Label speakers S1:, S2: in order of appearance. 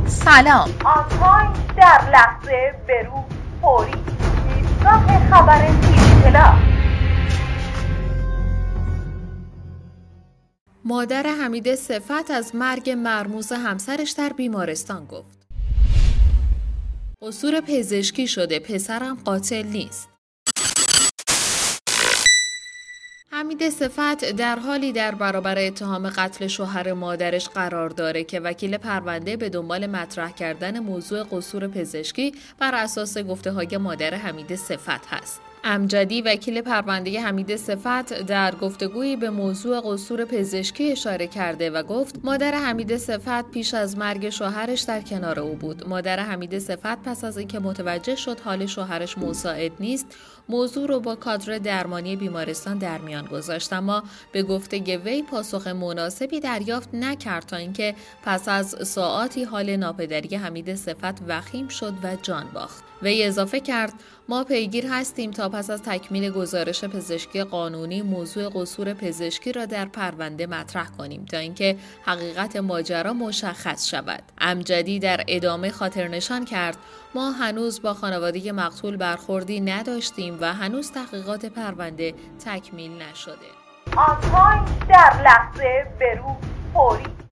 S1: سلام.
S2: آنتاین در لحظه برو فوری ایستگاه خبر تیری‌طلا.
S1: مادر حمید صفت از مرگ مرموز همسرش در بیمارستان گفت. قصور پزشکی شده، پسرم قاتل نیست. حمید صفت در حالی در برابر اتهام قتل شوهر مادرش قرار داره که وکیل پرونده به دنبال مطرح کردن موضوع قصور پزشکی بر اساس گفته‌های مادر حمید صفت هست. امجدی وکیل پرونده حمید صفت در گفتگویی به موضوع قصور پزشکی اشاره کرده و گفت مادر حمید صفت پیش از مرگ شوهرش در کنار او بود. مادر حمید صفت پس از اینکه متوجه شد حال شوهرش مساعد نیست، موضوع رو با کادر درمانی بیمارستان در میان گذاشت، اما به گفته وی پاسخ مناسبی دریافت نکرد تا اینکه پس از ساعاتی حال ناپدری حمید صفت وخیم شد و جان باخت. وی اضافه کرد ما پیگیر هستیم تا پس از تکمیل گزارش پزشکی قانونی موضوع قصور پزشکی را در پرونده مطرح کنیم تا اینکه حقیقت ماجرا مشخص شود. امجدی در ادامه خاطرنشان کرد ما هنوز با خانواده مقتول برخوردی نداشتیم و هنوز تحقیقات پرونده تکمیل نشده.
S2: آنتاین در لحظه برو فوری